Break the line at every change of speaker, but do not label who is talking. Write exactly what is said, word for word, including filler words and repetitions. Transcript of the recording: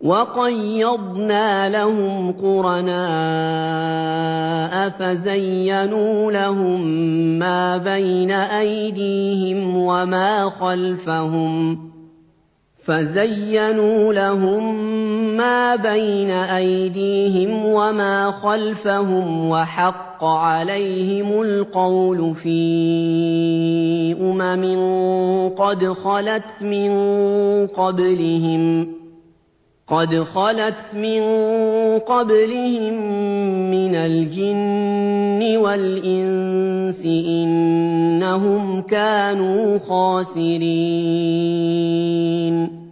وَقَيَّضْنَا لَهُمْ قُرَنَاءَ فَزَيَّنُوا لَهُم مَّا بَيْنَ أَيْدِيهِمْ وَمَا خَلْفَهُمْ فَزَيَّنُوا لَهُم مَّا بَيْنَ أَيْدِيهِمْ وَمَا خَلْفَهُمْ وَحَقَّ عَلَيْهِمُ الْقَوْلُ فِي أُمَمٍ قَدْ خَلَتْ مِن قَبْلِهِمْ قَدْ خَلَتْ مِن قَبْلِهِم مِّنَ الْجِنِّ وَالْإِنسِ ۖ إِنَّهُمْ كَانُوا خَاسِرِينَ